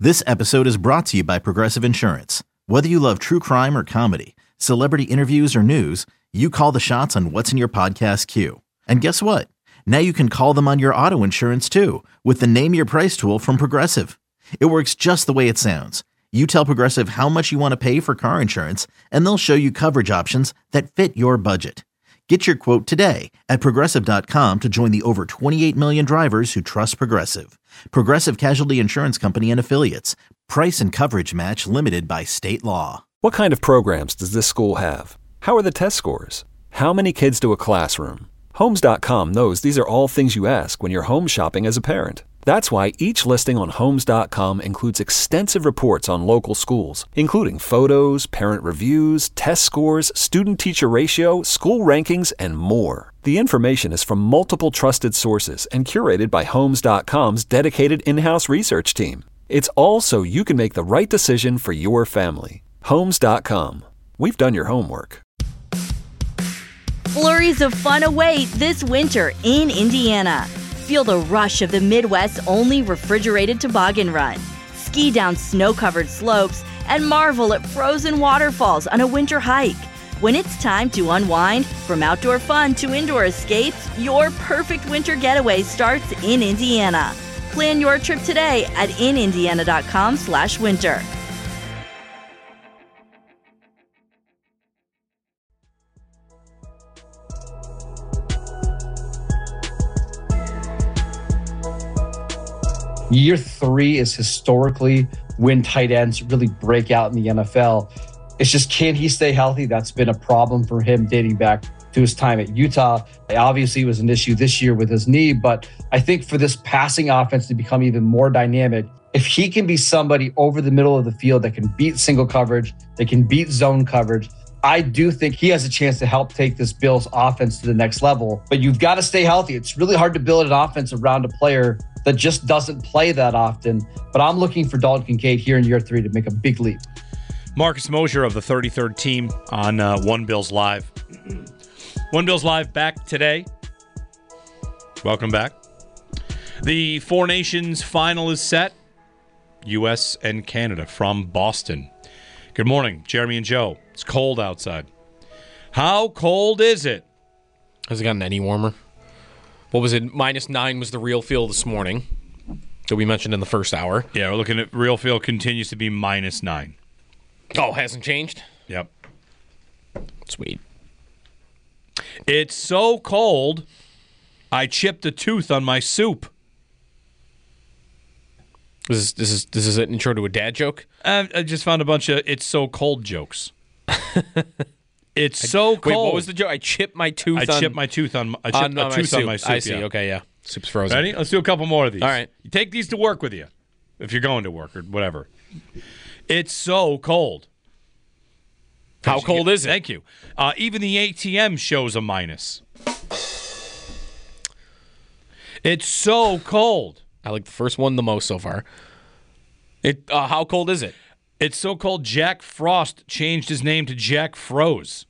This episode is brought to you by Progressive Insurance. Whether you love true crime or comedy, celebrity interviews or news, you call the shots on what's in your podcast queue. And guess what? Now you can call them on your auto insurance too with the Name Your Price tool from Progressive. It works just the way it sounds. You tell Progressive how much you want to pay for car insurance, and they'll show you coverage options that fit your budget. Get your quote today at Progressive.com to join the over 28 million drivers who trust Progressive. Progressive Casualty Insurance Company and Affiliates. Price and coverage match limited by state law. What kind of programs does this school have? How are the test scores? How many kids to a classroom? Homes.com knows these are all things you ask when you're home shopping as a parent. That's why each listing on Homes.com includes extensive reports on local schools, including photos, parent reviews, test scores, student-teacher ratio, school rankings, and more. The information is from multiple trusted sources and curated by Homes.com's dedicated in-house research team. It's all so you can make the right decision for your family. Homes.com. We've done your homework. Flurries of fun await this winter in Indiana. Feel the rush of the Midwest's only refrigerated toboggan run. Ski down snow-covered slopes and marvel at frozen waterfalls on a winter hike. When it's time to unwind, from outdoor fun to indoor escapes, your perfect winter getaway starts in Indiana. Plan your trip today at inindiana.com/winter. Year 3 is historically when tight ends really break out in the NFL. It's just, can he stay healthy? That's been a problem for him dating back to his time at Utah. Obviously, it was an issue this year with his knee, but I think for this passing offense to become even more dynamic, if he can be somebody over the middle of the field that can beat single coverage, that can beat zone coverage, I do think he has a chance to help take this Bills offense to the next level. But you've got to stay healthy. It's really hard to build an offense around a player that just doesn't play that often. But I'm looking for Dalton Kincaid here in year 3 to make a big leap. Marcus Mosher of the 33rd team on One Bills Live. One Bills Live back today. Welcome back. The Four Nations final is set. U.S. and Canada from Boston. Good morning, Jeremy and Joe. It's cold outside. How cold is it? Has it gotten any warmer? What was it? -9 was the real feel this morning that we mentioned in the first hour. Yeah, we're looking at real feel continues to be -9. Oh, hasn't changed? Yep. Sweet. It's so cold, I chipped a tooth on my soup. This is an intro to a dad joke? I just found a bunch of "it's so cold" jokes. It's so cold. Wait, what was the joke? I chipped my tooth I chipped my tooth on my soup. I see. Yeah. Okay, yeah. Soup's frozen. Ready? Let's do a couple more of these. All right. You take these to work with you if you're going to work or whatever. It's so cold. How cold is it? Thank you. Even the ATM shows a minus. It's so cold. I like the first one the most so far. How cold is it? It's so cold, Jack Frost changed his name to Jack Froze.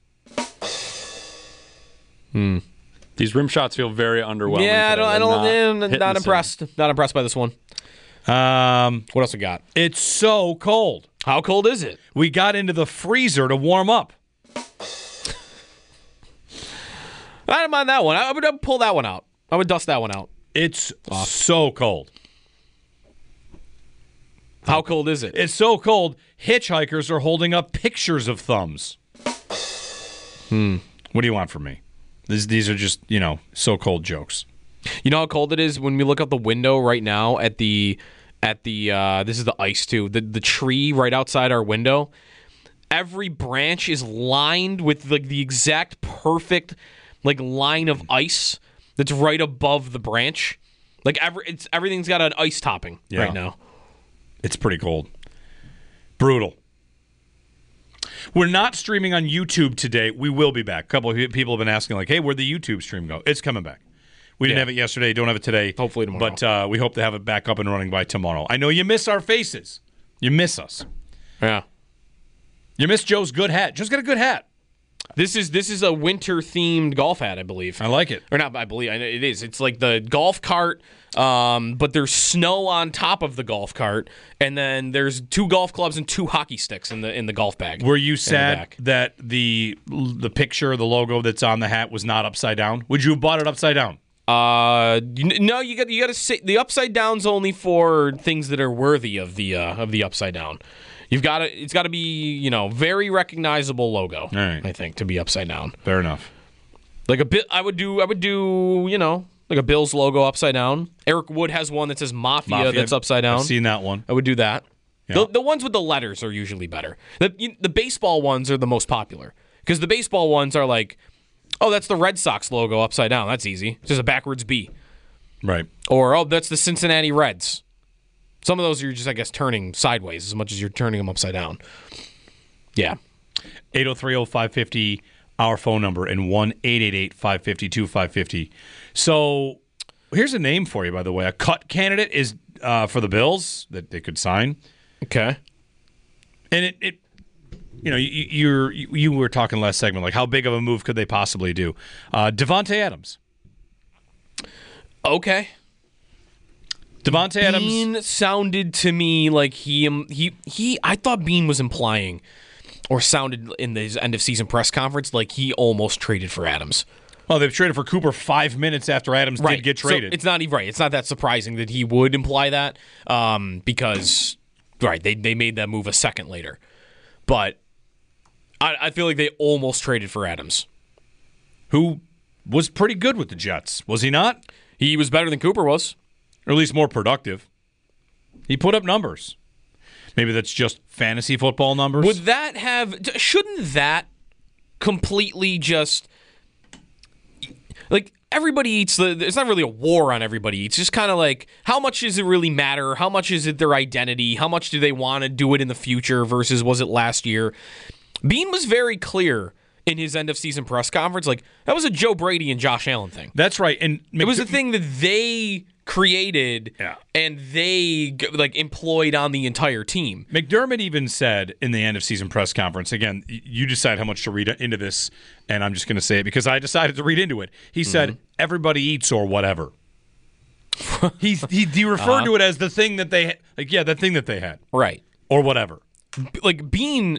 These rim shots feel very underwhelming. Yeah, not impressed. Sim. Not impressed by this one. What else we got? It's so cold. How cold is it? We got into the freezer to warm up. I don't mind that one. I would pull that one out. I would dust that one out. It's so cold. How cold is it? It's so cold, hitchhikers are holding up pictures of thumbs. What do you want from me? These are just, so cold jokes. You know how cold it is when we look out the window right now at the this is the ice too. The tree right outside our window. Every branch is lined with the exact perfect line of ice that's right above the branch. Everything's got an ice topping right now. It's pretty cold. Brutal. We're not streaming on YouTube today. We will be back. A couple of people have been asking, hey, where'd the YouTube stream go? It's coming back. We didn't have it yesterday. Don't have it today. Hopefully tomorrow. But we hope to have it back up and running by tomorrow. I know you miss our faces. You miss us. Yeah. You miss Joe's good hat. Joe's got a good hat. This is a winter-themed golf hat, I believe. I like it. Or not, I believe. It is. It's like the golf cart, but there's snow on top of the golf cart, and then there's 2 golf clubs and 2 hockey sticks in the golf bag. Were you sad that the picture, the logo that's on the hat was not upside down? Would you have bought it upside down? No, you got to say the upside down's only for things that are worthy of the upside down. It's got to be, very recognizable logo. All right. I think, to be upside down. Fair enough. Like I would do, like a Bills logo upside down. Eric Wood has one that says Mafia that's upside down. I've seen that one. I would do that. Yeah. The ones with the letters are usually better. The baseball ones are the most popular because the baseball ones are like, oh, that's the Red Sox logo upside down. That's easy. It's just a backwards B. Right. Or, oh, that's the Cincinnati Reds. Some of those you're just, I guess, turning sideways as much as you're turning them upside down. Yeah. 803-0550, our phone number, and 1-888-552-550. So here's a name for you, by the way. A cut candidate is for the Bills that they could sign. Okay. And you were talking last segment, like how big of a move could they possibly do? Davante Adams. Okay. Davante Adams. Bean sounded to me like I thought Bean was implying or sounded in his end of season press conference like he almost traded for Adams. Well, they've traded for Cooper 5 minutes after Adams did get traded. So it's not even right. It's not that surprising that he would imply that because they made that move a second later. But I feel like they almost traded for Adams, who was pretty good with the Jets, was he not? He was better than Cooper was. Or at least more productive. He put up numbers. Maybe that's just fantasy football numbers. Shouldn't that completely just, like, everybody eats, it's not really a war on everybody eats. It's just kind of like, how much does it really matter? How much is it their identity? How much do they want to do it in the future versus was it last year? Bean was very clear in his end of season press conference. Like, that was a Joe Brady and Josh Allen thing. That's right. And it was a thing that they created and they employed on the entire team. McDermott even said in the end of season press conference, again, you decide how much to read into this, and I'm just going to say it because I decided to read into it. He said, everybody eats or whatever. he referred to it as the thing that they the thing that they had. Right. Or whatever. Like Bean,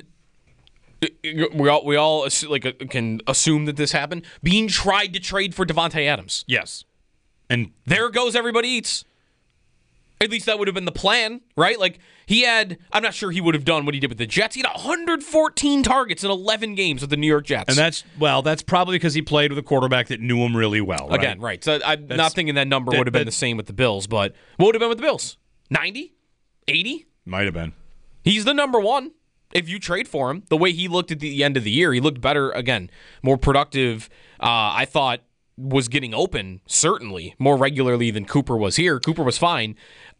we all can assume that this happened. Bean tried to trade for Davante Adams. Yes. And there goes everybody eats. At least that would have been the plan, right? Like, I'm not sure he would have done what he did with the Jets. He had 114 targets in 11 games with the New York Jets. And that's probably because he played with a quarterback that knew him really well. Right? Again, right. So I'm not thinking that number would have been the same with the Bills, but what would have been with the Bills? 90? 80? Might have been. He's the number one. If you trade for him, the way he looked at the end of the year, he looked better, again, more productive. I thought was getting open, certainly, more regularly than Cooper was here. Cooper was fine.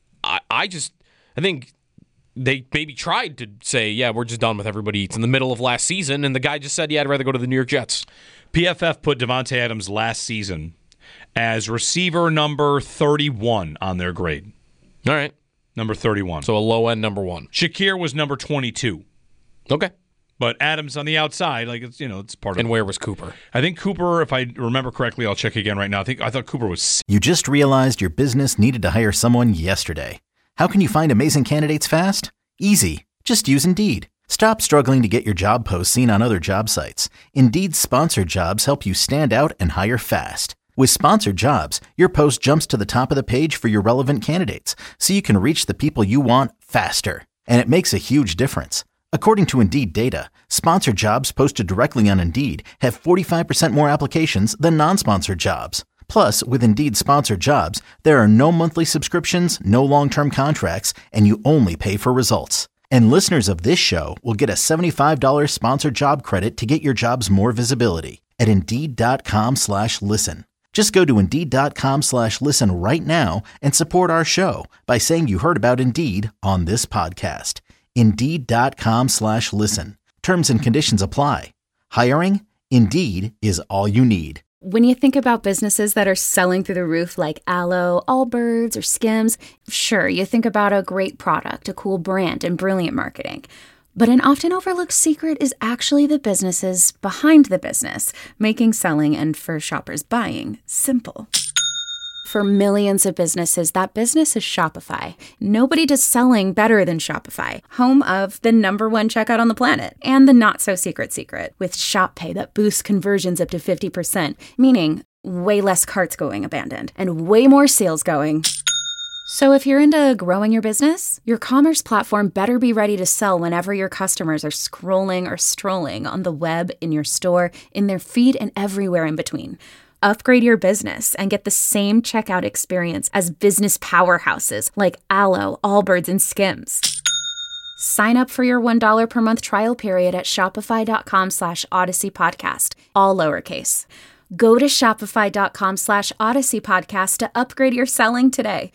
I think they maybe tried to say, yeah, we're just done with everybody eats in the middle of last season, and the guy just said, yeah, I'd rather go to the New York Jets. PFF put Davante Adams last season as receiver number 31 on their grade. All right. Number 31. So a low-end number 1. Shakir was number 22. Okay. But Adams on the outside, it's part of it. And where was Cooper? I think Cooper, if I remember correctly, I'll check again right now. I thought Cooper was... You just realized your business needed to hire someone yesterday. How can you find amazing candidates fast? Easy. Just use Indeed. Stop struggling to get your job posts seen on other job sites. Indeed's sponsored jobs help you stand out and hire fast. With sponsored jobs, your post jumps to the top of the page for your relevant candidates, so you can reach the people you want faster. And it makes a huge difference. According to Indeed data, sponsored jobs posted directly on Indeed have 45% more applications than non-sponsored jobs. Plus, with Indeed sponsored jobs, there are no monthly subscriptions, no long-term contracts, and you only pay for results. And listeners of this show will get a $75 sponsored job credit to get your jobs more visibility at Indeed.com/listen. Just go to Indeed.com/listen right now and support our show by saying you heard about Indeed on this podcast. Indeed.com/listen. Terms and conditions apply. Hiring? Indeed is all you need. When you think about businesses that are selling through the roof like Aloe, Allbirds, or Skims, sure, you think about a great product, a cool brand, and brilliant marketing. But an often overlooked secret is actually the businesses behind the business, making selling and for shoppers buying simple. For millions of businesses, that business is Shopify. Nobody does selling better than Shopify, home of the #1 checkout on the planet and the not-so-secret secret with Shop Pay that boosts conversions up to 50%, meaning way less carts going abandoned and way more sales going. So if you're into growing your business, your commerce platform better be ready to sell whenever your customers are scrolling or strolling on the web, in your store, in their feed, and everywhere in between. Upgrade your business and get the same checkout experience as business powerhouses like Alo, Allbirds, and Skims. Sign up for your $1 per month trial period at shopify.com/Odyssey Podcast, all lowercase. Go to shopify.com/Odyssey Podcast to upgrade your selling today.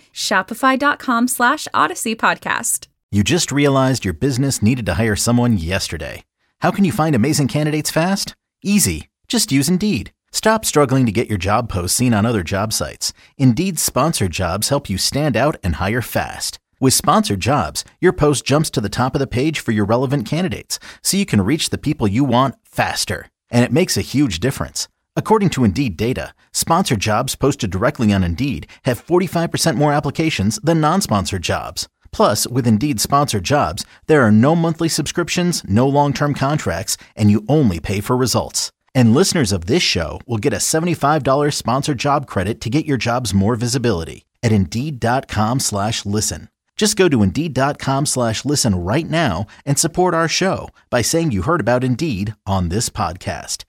Shopify.com/Odyssey Podcast. You just realized your business needed to hire someone yesterday. How can you find amazing candidates fast? Easy. Just use Indeed. Stop struggling to get your job posts seen on other job sites. Indeed's sponsored jobs help you stand out and hire fast. With sponsored jobs, your post jumps to the top of the page for your relevant candidates, so you can reach the people you want faster. And it makes a huge difference. According to Indeed data, sponsored jobs posted directly on Indeed have 45% more applications than non-sponsored jobs. Plus, with Indeed sponsored jobs, there are no monthly subscriptions, no long-term contracts, and you only pay for results. And listeners of this show will get a $75 sponsored job credit to get your jobs more visibility at Indeed.com/listen. Just go to Indeed.com/listen right now and support our show by saying you heard about Indeed on this podcast.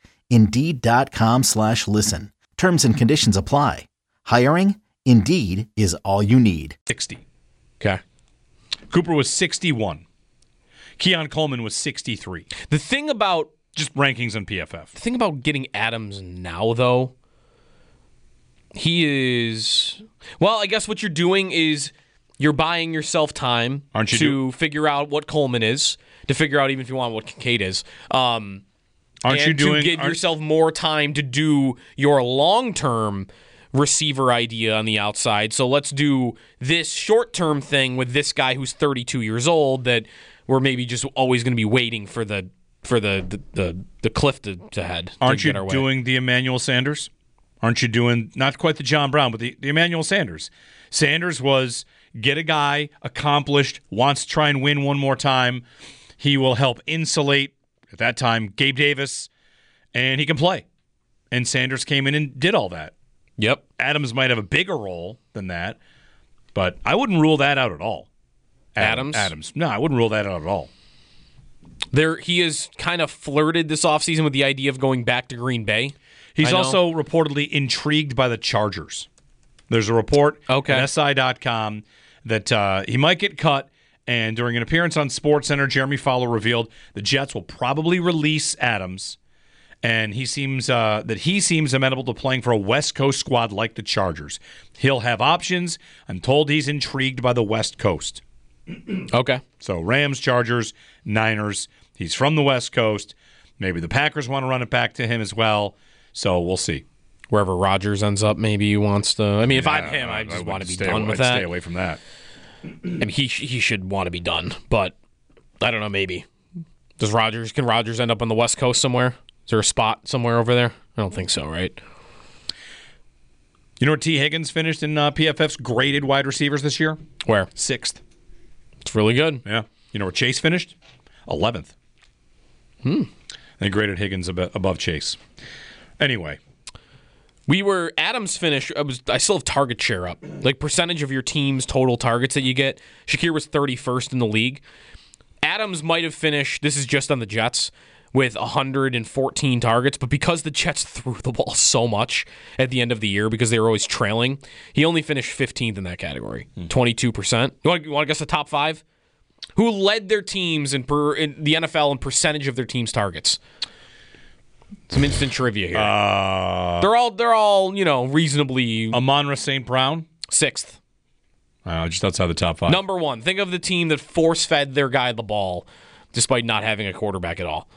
Indeed.com/listen. Terms and conditions apply. Hiring? Indeed is all you need. 60. Okay. Cooper was 61. Keon Coleman was 63. The thing about Just rankings on PFF. The thing about getting Adams now, though, he is... Well, I guess what you're doing is you're buying yourself time to figure out what Coleman is, to figure out even if you want what Kincaid is. To give yourself more time to do your long-term receiver idea on the outside. So let's do this short-term thing with this guy who's 32 years old that we're maybe just always going to be waiting for the cliff to head. Aren't you doing the Emmanuel Sanders? Aren't you doing, not quite the John Brown, but the Emmanuel Sanders? Sanders was get a guy accomplished, wants to try and win one more time. He will help insulate, at that time, Gabe Davis, and he can play. And Sanders came in and did all that. Yep. Adams might have a bigger role than that, but I wouldn't rule that out at all. Adams? No, I wouldn't rule that out at all. He has kind of flirted this offseason with the idea of going back to Green Bay. He's also reportedly intrigued by the Chargers. There's a report at SI.com that he might get cut, and during an appearance on SportsCenter, Jeremy Fowler revealed the Jets will probably release Adams, and he seems amenable to playing for a West Coast squad like the Chargers. He'll have options. I'm told he's intrigued by the West Coast. Okay. So Rams, Chargers, Niners. He's from the West Coast. Maybe the Packers want to run it back to him as well. So we'll see. Wherever Rodgers ends up, maybe he wants to. I mean, if I'm him, I just want to be done with that. Stay away from that. I mean, he should want to be done, but I don't know. Maybe can Rodgers end up on the West Coast somewhere? Is there a spot somewhere over there? I don't think so, right? You know where T. Higgins finished in PFF's graded wide receivers this year? Where? 6th. It's really good. Yeah. You know where Chase finished? 11th. They graded Higgins above Chase. Anyway. Adams finished, I still have target share up. Like percentage of your team's total targets that you get. Shakir was 31st in the league. Adams might have finished, this is just on the Jets, with 114 targets, but because the Jets threw the ball so much at the end of the year because they were always trailing, he only finished 15th in that category, 22%. You want to guess the top 5? Who led their teams in the NFL in percentage of their team's targets? Some instant trivia here. They're all reasonably. Amon-Ra St. Brown? 6th. Just outside the top 5. Number 1. Think of the team that force-fed their guy the ball despite not having a quarterback at all.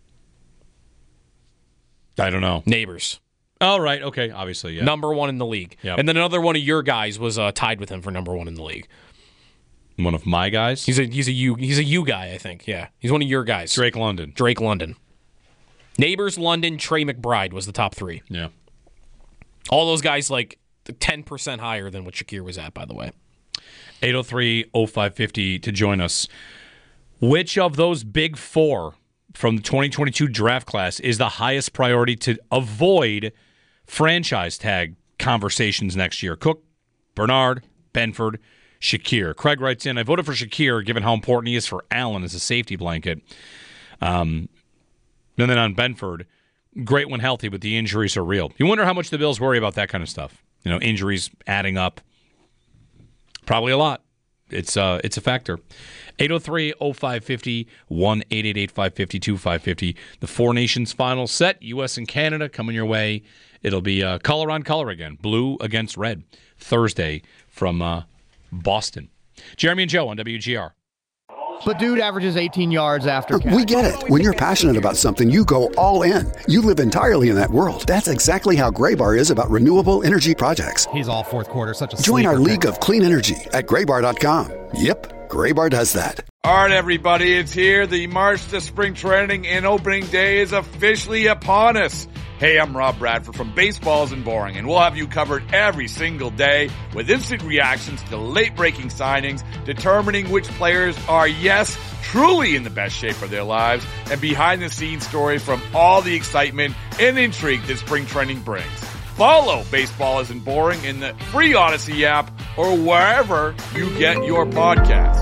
I don't know. Neighbors. Oh, right. Okay. Obviously, yeah. Number 1 in the league. Yep. And then another one of your guys was tied with him for number 1 in the league. One of my guys? He's a U guy, I think. Yeah. He's one of your guys. Drake London. Neighbors, London, Trey McBride was the top 3. Yeah. All those guys 10% higher than what Shakir was at, by the way. 803-0550 to join us. Which of those big 4 from the 2022 draft class is the highest priority to avoid franchise tag conversations next year? Cook, Bernard, Benford, Shakir. Craig writes in, I voted for Shakir given how important he is for Allen as a safety blanket. And then on Benford, great when healthy, but the injuries are real. You wonder how much the Bills worry about that kind of stuff. Injuries adding up. Probably a lot. It's a factor. 803-0550, 1-888-552-550. The Four Nations final set, U.S. and Canada coming your way. It'll be color on color again, blue against red, Thursday from Boston. Jeremy and Joe on WGR. But dude averages 18 yards after catch. We get it. When you're passionate about something, you go all in. You live entirely in that world. That's exactly how Graybar is about renewable energy projects. He's all fourth quarter, such a Join our league of clean energy at graybar.com. Yep, Graybar does that. All right, everybody, it's here. The March to Spring Training and Opening Day is officially upon us. Hey, I'm Rob Bradford from Baseball Isn't Boring, and we'll have you covered every single day with instant reactions to late-breaking signings, determining which players are, yes, truly in the best shape of their lives, and behind-the-scenes stories from all the excitement and intrigue that spring training brings. Follow Baseball Isn't Boring in the free Odyssey app or wherever you get your podcasts.